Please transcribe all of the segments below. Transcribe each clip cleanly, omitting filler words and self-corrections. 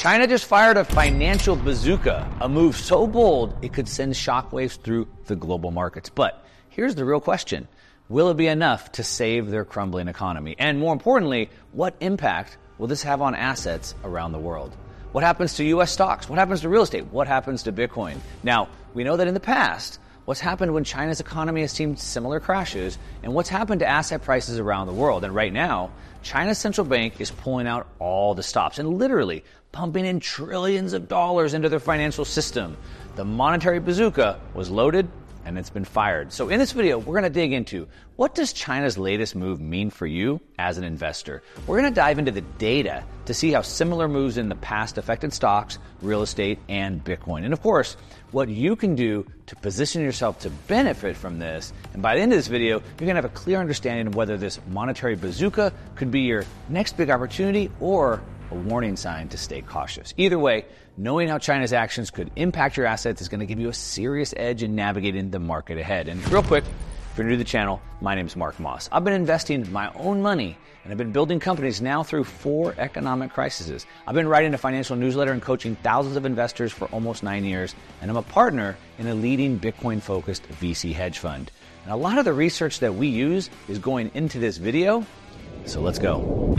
China just fired a financial bazooka, a move so bold it could send shockwaves through the global markets. But here's the real question. Will it be enough to save their crumbling economy? And more importantly, what impact will this have on assets around the world? What happens to U.S. stocks? What happens to real estate? What happens to Bitcoin? Now, we know that in the past, what's happened when China's economy has seen similar crashes, and what's happened to asset prices around the world. And right now, China's central bank is pulling out all the stops and literally pumping in trillions of dollars into their financial system. The monetary bazooka was loaded and it's been fired. So in this video, we're going to dig into what does China's latest move mean for you as an investor? We're going to dive into the data to see how similar moves in the past affected stocks, real estate, and Bitcoin. And of course, what you can do to position yourself to benefit from this. And by the end of this video, you're going to have a clear understanding of whether this monetary bazooka could be your next big opportunity or a warning sign to stay cautious. Either way, knowing how China's actions could impact your assets is going to give you a serious edge in navigating the market ahead. And real quick, if you're new to the channel, my name is Mark Moss. I've been investing my own money and I've been building companies now through 4 economic crises. I've been writing a financial newsletter and coaching thousands of investors for almost 9 years, and I'm a partner in a leading Bitcoin-focused VC hedge fund. And a lot of the research that we use is going into this video, so let's go.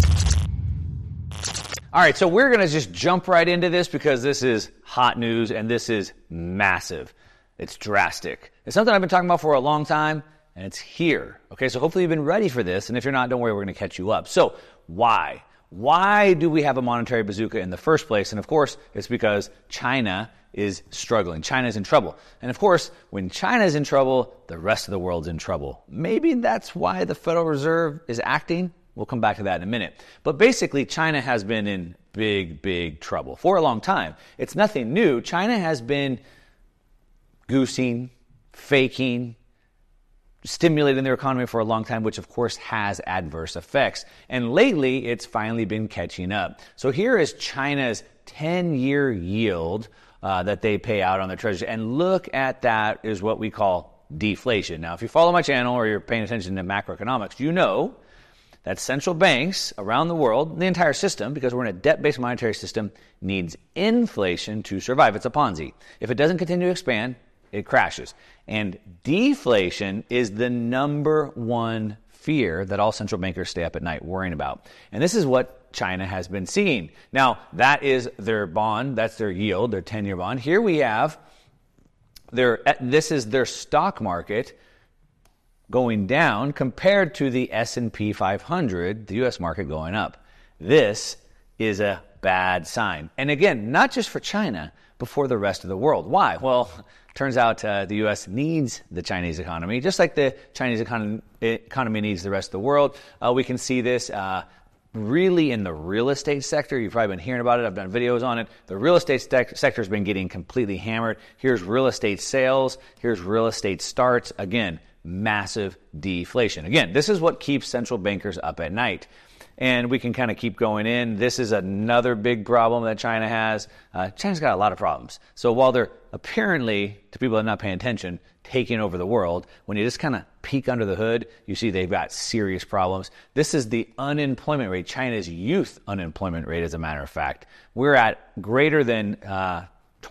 All right, so we're going to just jump right into this because this is hot news and this is massive. It's drastic. It's something I've been talking about for a long time, and it's here. Okay, so hopefully you've been ready for this, and if you're not, don't worry, we're going to catch you up. So why? Why do we have a monetary bazooka in the first place? And of course, it's because China is struggling. China is in trouble. And of course, when China is in trouble, the rest of the world's in trouble. Maybe that's why the Federal Reserve is acting. We'll come back to that in a minute. But basically, China has been in big trouble for a long time. It's nothing new. China has been goosing, faking, stimulating their economy for a long time, which of course has adverse effects. And lately, it's finally been catching up. So here is China's 10-year yield that they pay out on their treasury. And look at that is what we call deflation. Now, if you follow my channel or you're paying attention to macroeconomics, you know that central banks around the world, the entire system, because we're in a debt-based monetary system, needs inflation to survive. It's a Ponzi. If it doesn't continue to expand, it crashes. And deflation is the number one fear that all central bankers stay up at night worrying about. And this is what China has been seeing. Now, that is their bond, that's their yield, their 10-year bond. Here we have this is their stock market going down compared to the S&P 500, the U.S. market going up. This is a bad sign. And again, not just for China, but for the rest of the world. Why? Well, turns out the U.S. needs the Chinese economy, just like the Chinese economy needs the rest of the world. We can see this really in the real estate sector. You've probably been hearing about it. I've done videos on it. The real estate sector has been getting completely hammered. Here's real estate sales. Here's real estate starts. Again, massive deflation. Again, this is what keeps central bankers up at night. And we can kind of keep going in. This is another big problem that China has. China's got a lot of problems. So while they're apparently, to people that are not paying attention, taking over the world, when you just kind of peek under the hood, you see they've got serious problems. This is the unemployment rate, China's youth unemployment rate, as a matter of fact. We're at greater than 20%.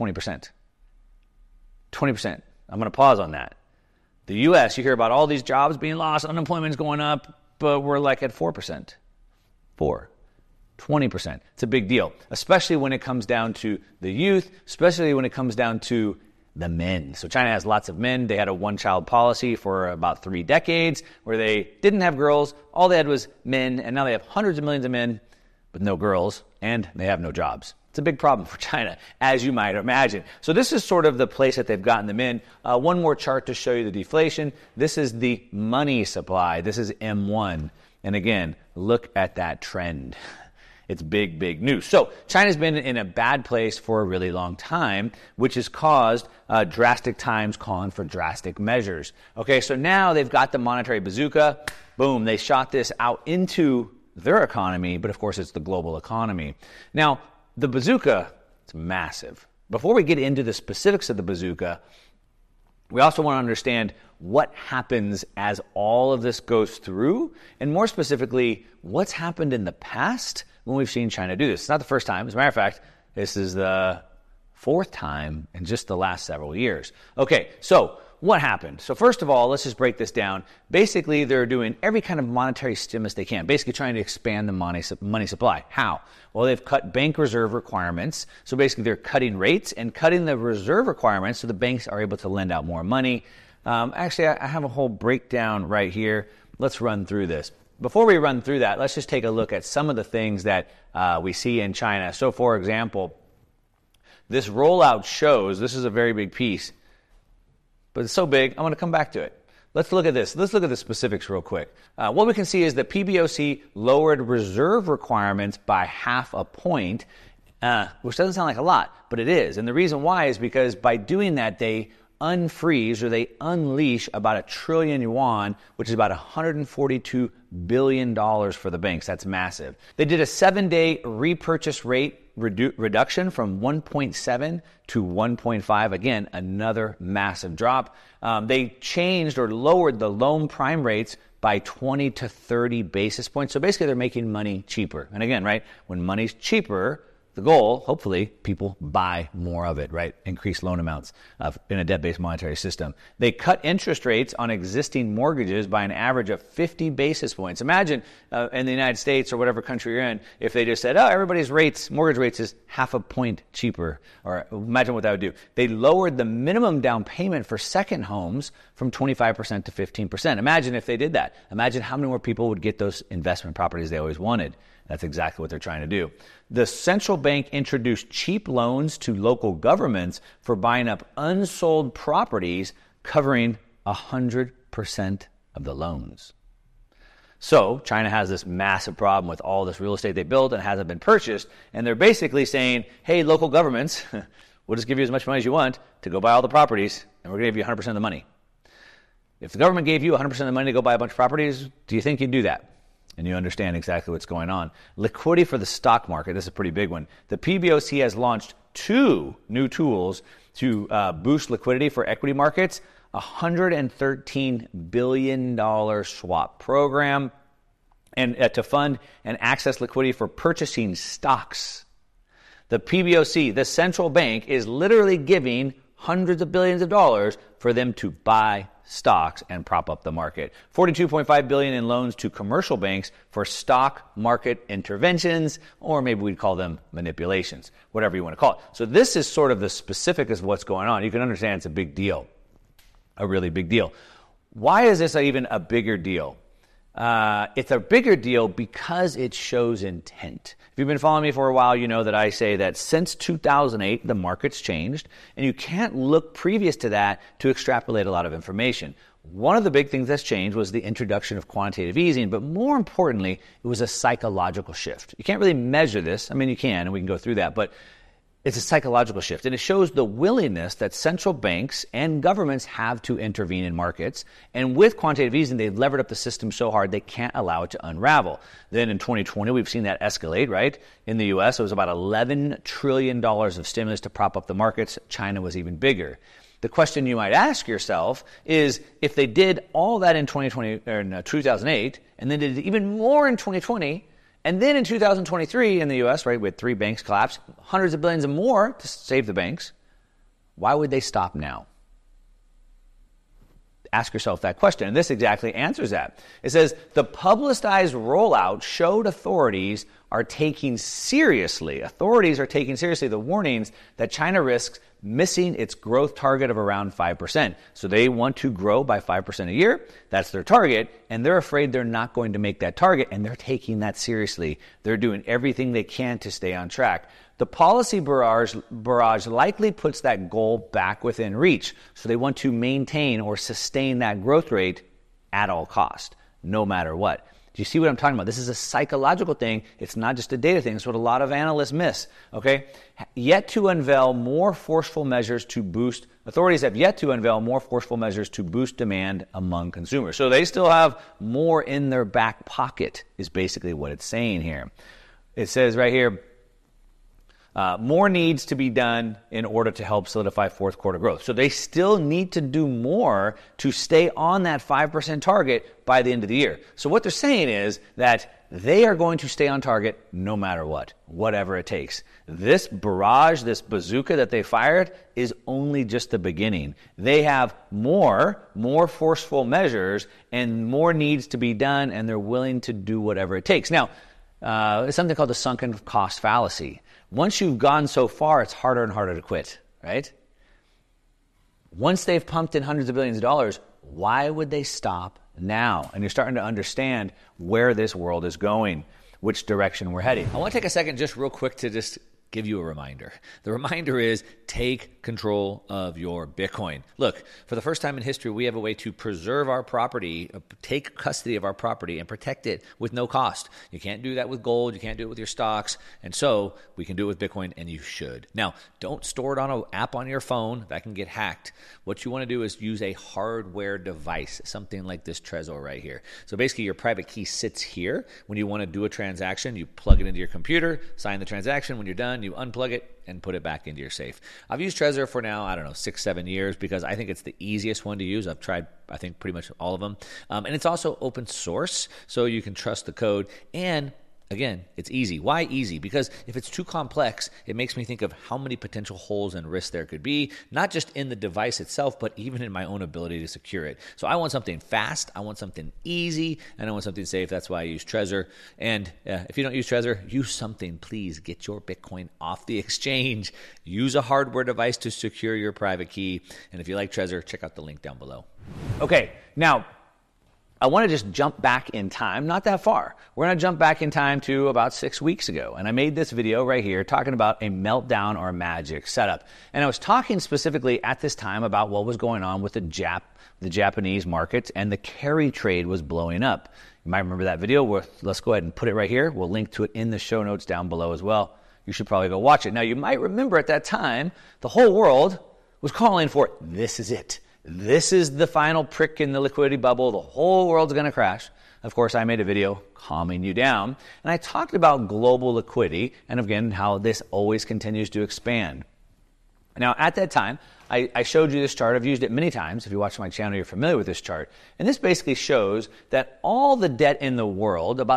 20%. I'm going to pause on that. The U.S., you hear about all these jobs being lost, unemployment's going up, but we're like at 4%. 20%. It's a big deal, especially when it comes down to the youth, especially when it comes down to the men. So China has lots of men. They had a one-child policy for about 3 decades where they didn't have girls. All they had was men, and now they have hundreds of millions of men with no girls, and they have no jobs. It's a big problem for China, as you might imagine. So this is sort of the place that they've gotten them in. One more chart to show you the deflation. This is the money supply. This is M1. And again, look at that trend. It's big news. So China's been in a bad place for a really long time, which has caused drastic times calling for drastic measures. Okay, so now they've got the monetary bazooka. Boom, they shot this out into their economy, but of course it's the global economy. Now, the bazooka, it's massive. Before we get into the specifics of the bazooka, we also want to understand what happens as all of this goes through, and more specifically, what's happened in the past when we've seen China do this. It's not the first time. As a matter of fact, This is the fourth time in just the last several years. Okay, so what happened? So first of all, let's just break this down. Basically, they're doing every kind of monetary stimulus they can, basically trying to expand the money supply. How? Well, they've cut bank reserve requirements. So basically, they're cutting rates and cutting the reserve requirements so the banks are able to lend out more money. Actually, I have a whole breakdown right here. Let's run through this. Before we run through that, let's just take a look at some of the things that we see in China. So, for example, this rollout shows, this is a very big piece, but it's so big, I'm going to come back to it. Let's look at this. Let's look at the specifics real quick. What we can see is that PBOC lowered reserve requirements by 0.5 point, which doesn't sound like a lot, but it is. And the reason why is because by doing that, they unfreeze or they unleash about 1 trillion yuan, which is about $142 billion for the banks. That's massive. They did a 7-day repurchase rate reduction from 1.7 to 1.5. Again, another massive drop. They changed or lowered the loan prime rates by 20 to 30 basis points. So basically, they're making money cheaper. And again, right, when money's cheaper, the goal, hopefully, people buy more of it, right? Increase loan amounts in a debt-based monetary system. They cut interest rates on existing mortgages by an average of 50 basis points. Imagine in the United States or whatever country you're in, if they just said, oh, everybody's mortgage rates is 0.5 point cheaper. Or imagine what that would do. They lowered the minimum down payment for second homes from 25% to 15%. Imagine if they did that. Imagine how many more people would get those investment properties they always wanted. That's exactly what they're trying to do. The central bank introduced cheap loans to local governments for buying up unsold properties, covering 100% of the loans. So China has this massive problem with all this real estate they built and hasn't been purchased, and they're basically saying, hey, local governments, we'll just give you as much money as you want to go buy all the properties, and we're going to give you 100% of the money. If the government gave you 100% of the money to go buy a bunch of properties, do you think you'd do that? And you understand exactly what's going on. Liquidity for the stock market, this is a pretty big one. The PBOC has launched 2 new tools to boost liquidity for equity markets, a $113 billion swap program, and to fund and access liquidity for purchasing stocks. The PBOC, the central bank, is literally giving hundreds of billions of dollars for them to buy stocks and prop up the market. $42.5 billion in loans to commercial banks for stock market interventions, or maybe we'd call them manipulations, whatever you want to call it. So this is sort of the specific of what's going on. You can understand it's a big deal, a really big deal. Why is this even a bigger deal? It's a bigger deal because it shows intent. If you've been following me for a while, you know that I say that since 2008, the market's changed, and you can't look previous to that to extrapolate a lot of information. One of the big things that's changed was the introduction of quantitative easing, but more importantly, it was a psychological shift. You can't really measure this. I mean, you can, and we can go through that, but it's a psychological shift, and it shows the willingness that central banks and governments have to intervene in markets. And with quantitative easing, they've levered up the system so hard they can't allow it to unravel. Then in 2020, we've seen that escalate, right? In the U.S., it was about $11 trillion of stimulus to prop up the markets. China was even bigger. The question you might ask yourself is, if they did all that in 2008, and then did even more in 2020, and then in 2023 in the U.S., right, with 3 banks collapse, hundreds of billions and more to save the banks, why would they stop now? Ask yourself that question, and this exactly answers that. It says, the publicized rollout showed authorities are taking seriously the warnings that China risks missing its growth target of around 5%. So they want to grow by 5% a year. That's their target, and they're afraid they're not going to make that target, and they're taking that seriously. They're doing everything they can to stay on track. The policy barrage likely puts that goal back within reach, so they want to maintain or sustain that growth rate at all cost, no matter what. Do you see what I'm talking about? This is a psychological thing. It's not just a data thing. It's what a lot of analysts miss, okay? Authorities have yet to unveil more forceful measures to boost demand among consumers. So they still have more in their back pocket, is basically what it's saying here. It says right here, more needs to be done in order to help solidify fourth quarter growth. So they still need to do more to stay on that 5% target by the end of the year. So what they're saying is that they are going to stay on target no matter what, whatever it takes. This barrage, this bazooka that they fired is only just the beginning. They have more forceful measures and more needs to be done, and they're willing to do whatever it takes. Now, it's something called the sunken cost fallacy. Once you've gone so far, it's harder and harder to quit, right? Once they've pumped in hundreds of billions of dollars, why would they stop now? And you're starting to understand where this world is going, which direction we're heading. I want to take a second just real quick to just give you a reminder. The reminder is take control of your Bitcoin. Look, for the first time in history, we have a way to preserve our property, take custody of our property and protect it with no cost. You can't do that with gold. You can't do it with your stocks. And so we can do it with Bitcoin, and you should. Now, don't store it on an app on your phone. That can get hacked. What you want to do is use a hardware device, something like this Trezor right here. So basically, your private key sits here. When you want to do a transaction, you plug it into your computer, sign the transaction. When you're done, you unplug it and put it back into your safe. I've used Trezor for now, 6-7 years because I think it's the easiest one to use. I've tried, I think, pretty much all of them. And it's also open source, so you can trust the code. And again, it's easy. Why easy? Because if it's too complex, it makes me think of how many potential holes and risks there could be, not just in the device itself, but even in my own ability to secure it. So I want something fast, I want something easy, and I want something safe. That's why I use Trezor. And if you don't use Trezor, use something. Please get your Bitcoin off the exchange. Use a hardware device to secure your private key. And if you like Trezor, check out the link down below. Okay, now, I want to just jump back in time, not that far. We're going to jump back in time to about 6 weeks ago. And I made this video right here talking about a meltdown or magic setup. And I was talking specifically at this time about what was going on with the Japanese markets, and the carry trade was blowing up. You might remember that video. Let's go ahead and put it right here. We'll link to it in the show notes down below as well. You should probably go watch it. Now, you might remember at that time, the whole world was calling for, this is it. This is the final prick in the liquidity bubble. The whole world's going to crash. Of course, I made a video calming you down. And I talked about global liquidity and, again, how this always continues to expand. Now, at that time, I showed you this chart. I've used it many times. If you watch my channel, you're familiar with this chart. And this basically shows that all the debt in the world, about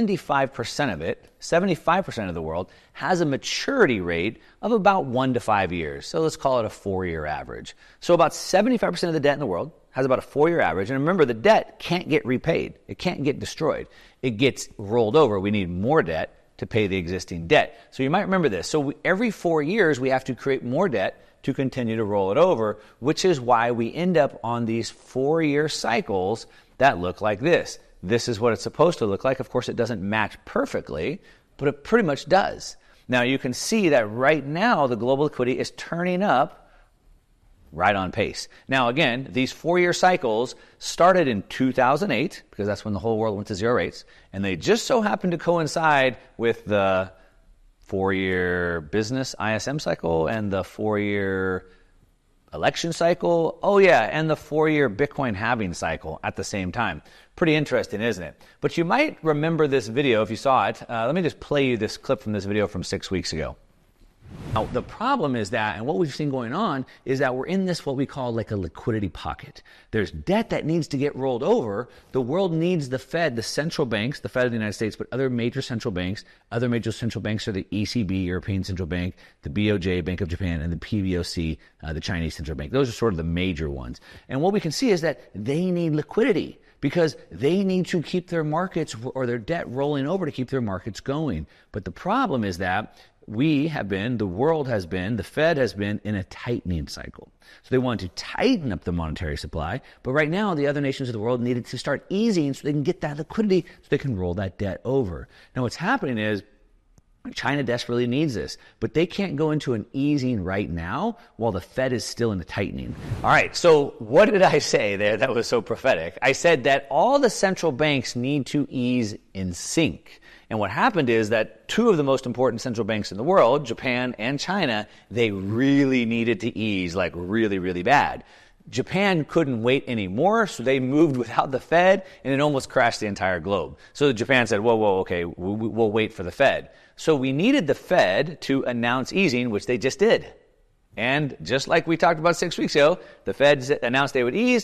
75% of it, 75% of the world, has a maturity rate of about 1 to 5 years. So let's call it a 4-year average. So about 75% of the debt in the world has about a 4-year average. And remember, the debt can't get repaid. It can't get destroyed. It gets rolled over. We need more debt to pay the existing debt. So you might remember this. So every 4 years, we have to create more debt to continue to roll it over, which is why we end up on these 4-year cycles that look like this. This is what it's supposed to look like. Of course, it doesn't match perfectly, but it pretty much does. Now, you can see that right now, the global liquidity is turning up right on pace. Now, again, these 4-year cycles started in 2008, because that's when the whole world went to zero rates, and they just so happened to coincide with the 4-year business ISM cycle and the 4-year election cycle. Oh yeah, and the 4-year Bitcoin halving cycle at the same time. Pretty interesting, isn't it? But you might remember this video if you saw it. Let me just play you this clip from this video from 6 weeks ago. Now, the problem is that, and what we've seen going on, is that we're in this what we call like a liquidity pocket. There's debt that needs to get rolled over. The world needs the Fed, the central banks, the Fed of the United States, but other major central banks. Other major central banks are the ECB, European Central Bank, the BOJ, Bank of Japan, and the PBOC, the Chinese Central Bank. Those are sort of the major ones. And what we can see is that they need liquidity, because they need to keep their markets or their debt rolling over to keep their markets going. But the problem is that the world has been, the Fed has been in a tightening cycle. So they want to tighten up the monetary supply, but right now the other nations of the world needed to start easing so they can get that liquidity so they can roll that debt over. Now what's happening is China desperately needs this, but they can't go into an easing right now while the Fed is still in a tightening. All right, so what did I say there that was so prophetic? I said that all the central banks need to ease in sync. And what happened is that two of the most important central banks in the world, Japan and China, they really needed to ease, like really, really bad. Japan couldn't wait anymore, so they moved without the Fed, and it almost crashed the entire globe. So Japan said, whoa, okay, we'll wait for the Fed. So we needed the Fed to announce easing, which they just did. And just like we talked about 6 weeks ago, the Fed announced they would ease,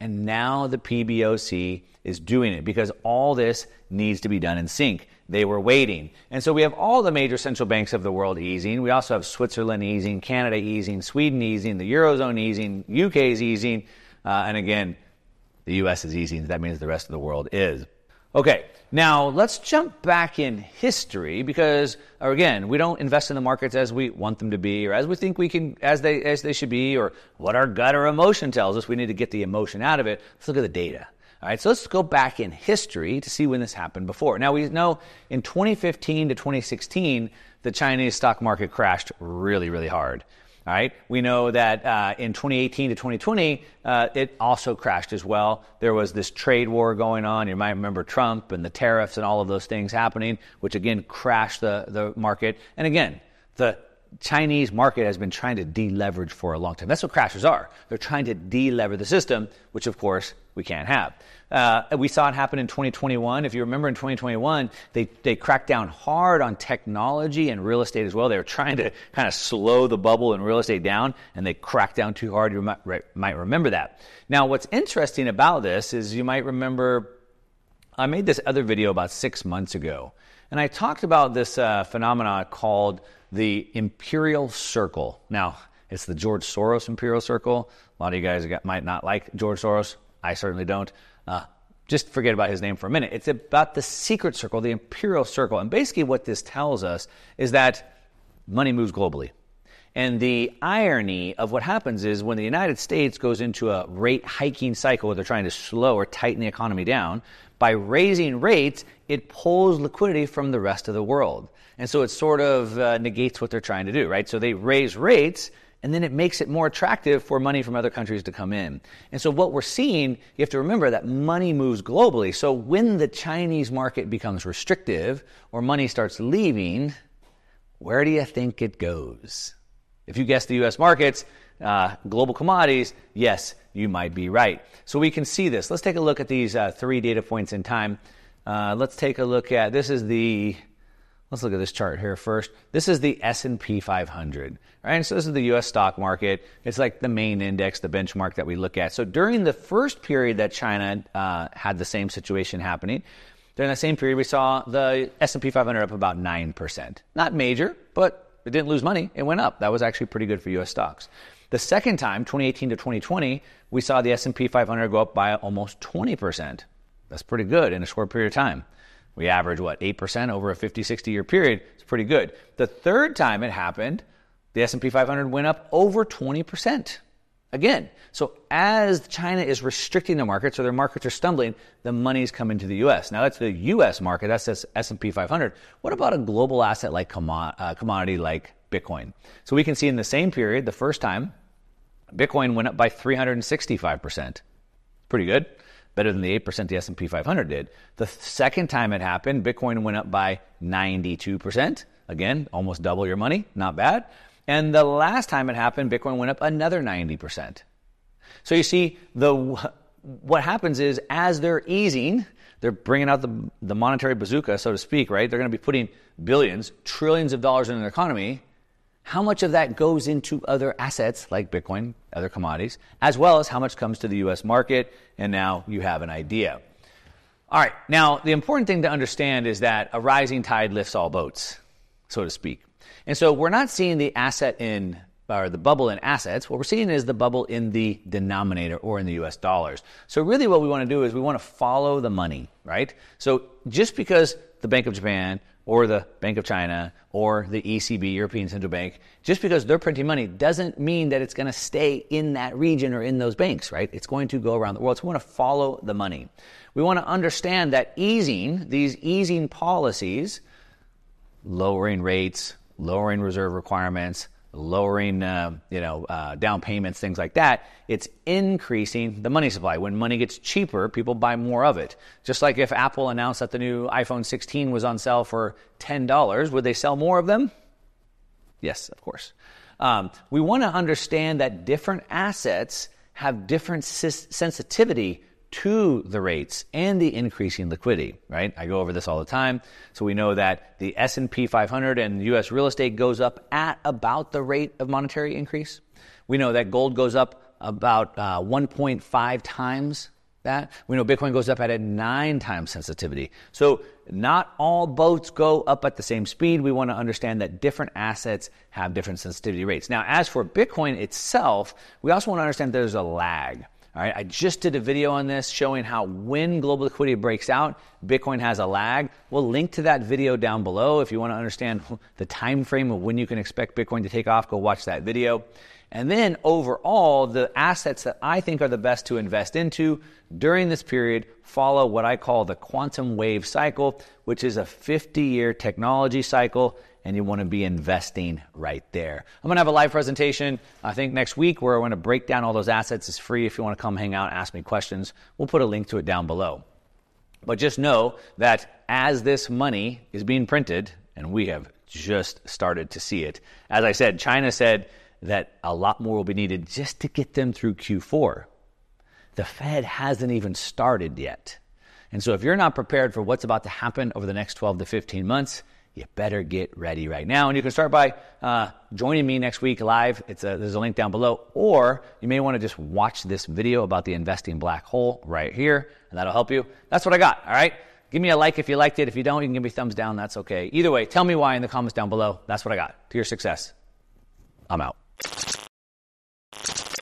And now the PBOC is doing it because all this needs to be done in sync. They were waiting. And so we have all the major central banks of the world easing. We also have Switzerland easing, Canada easing, Sweden easing, the Eurozone easing, UK is easing, and again, the US is easing. That means the rest of the world is. Okay, now let's jump back in history because, again, we don't invest in the markets as we want them to be or as we think we can, as they should be, or what our gut or emotion tells us. We need to get the emotion out of it. Let's look at the data. All right, so let's go back in history to see when this happened before. Now, we know in 2015 to 2016, the Chinese stock market crashed really, really hard. All right, we know that in 2018 to 2020, it also crashed as well. There was this trade war going on. You might remember Trump and the tariffs and all of those things happening, which again crashed the market. And again, the Chinese market has been trying to deleverage for a long time. That's what crashes are. They're trying to delever the system, which of course we can't have. We saw it happen in 2021. If you remember in 2021, they cracked down hard on technology and real estate as well. They were trying to kind of slow the bubble in real estate down, and they cracked down too hard. You might remember that. Now, what's interesting about this is you might remember I made this other video about 6 months ago, and I talked about this phenomena called the Imperial Circle. Now, it's the George Soros Imperial Circle. A lot of you guys might not like George Soros. I certainly don't. Just forget about his name for a minute. It's about the secret circle, the Imperial Circle. And basically what this tells us is that money moves globally. And the irony of what happens is when the United States goes into a rate hiking cycle where they're trying to slow or tighten the economy down, by raising rates, it pulls liquidity from the rest of the world. And so it sort of negates what they're trying to do, right? So they raise rates, and then it makes it more attractive for money from other countries to come in. And so what we're seeing, you have to remember that money moves globally. So when the Chinese market becomes restrictive or money starts leaving, where do you think it goes? If you guess the U.S. markets, global commodities, yes, you might be right. So we can see this. Let's take a look at these 3 data points in time. Let's take a look at, let's look at this chart here first. This is the S&P 500, right? And so this is the U.S. stock market. It's like the main index, the benchmark that we look at. So during the first period that China had the same situation happening, during that same period, we saw the S&P 500 up about 9%. Not major, but it didn't lose money. It went up. That was actually pretty good for U.S. stocks. The second time, 2018 to 2020, we saw the S&P 500 go up by almost 20%. That's pretty good in a short period of time. We average, 8% over a 50, 60-year period. It's pretty good. The third time it happened, the S&P 500 went up over 20%. Again, so as China is restricting the markets, or their markets are stumbling, the money's coming to the U.S. Now, that's the U.S. market. That's the S&P 500. What about a global asset like commodity like Bitcoin? So we can see in the same period, the first time, Bitcoin went up by 365%. Pretty good. Better than the 8% the S&P 500 did. The second time it happened, Bitcoin went up by 92%. Again, almost double your money. Not bad. And the last time it happened, Bitcoin went up another 90%. So you see, what happens is as they're easing, they're bringing out the monetary bazooka, so to speak, right? They're going to be putting billions, trillions of dollars in the economy. How much of that goes into other assets like Bitcoin, other commodities, as well as how much comes to the U.S. market? And now you have an idea. All right. Now, the important thing to understand is that a rising tide lifts all boats, so to speak. And so we're not seeing the the bubble in assets. What we're seeing is the bubble in the denominator, or in the U.S. dollars. So really what we want to do is we want to follow the money, right? So just because the Bank of Japan or the Bank of China or the ECB, European Central Bank, just because they're printing money doesn't mean that it's going to stay in that region or in those banks, right? It's going to go around the world. So we want to follow the money. We want to understand that these easing policies, lowering rates, lowering reserve requirements, lowering down payments, things like that, it's increasing the money supply. When money gets cheaper, people buy more of it. Just like if Apple announced that the new iPhone 16 was on sale for $10, would they sell more of them? Yes, of course. We want to understand that different assets have different sensitivity to the rates and the increasing liquidity, right? I go over this all the time. So we know that the S&P 500 and U.S. real estate goes up at about the rate of monetary increase. We know that gold goes up about 1.5 times that. We know Bitcoin goes up at a 9 times sensitivity. So not all boats go up at the same speed. We want to understand that different assets have different sensitivity rates. Now, as for Bitcoin itself, we also want to understand there's a lag. All right, I just did a video on this showing how when global liquidity breaks out, Bitcoin has a lag. We'll link to that video down below. If you want to understand the time frame of when you can expect Bitcoin to take off, go watch that video. And then overall, the assets that I think are the best to invest into during this period follow what I call the quantum wave cycle, which is a 50-year technology cycle, and you want to be investing right there. I'm going to have a live presentation, I think next week, where I want to break down all those assets. It's free if you want to come hang out, ask me questions. We'll put a link to it down below. But just know that as this money is being printed, and we have just started to see it, as I said, China said that a lot more will be needed just to get them through Q4. The Fed hasn't even started yet. And so if you're not prepared for what's about to happen over the next 12 to 15 months, you better get ready right now. And you can start by joining me next week live. There's a link down below. Or you may want to just watch this video about the investing black hole right here, and that'll help you. That's what I got, all right? Give me a like if you liked it. If you don't, you can give me a thumbs down. That's okay. Either way, tell me why in the comments down below. That's what I got. To your success. I'm out.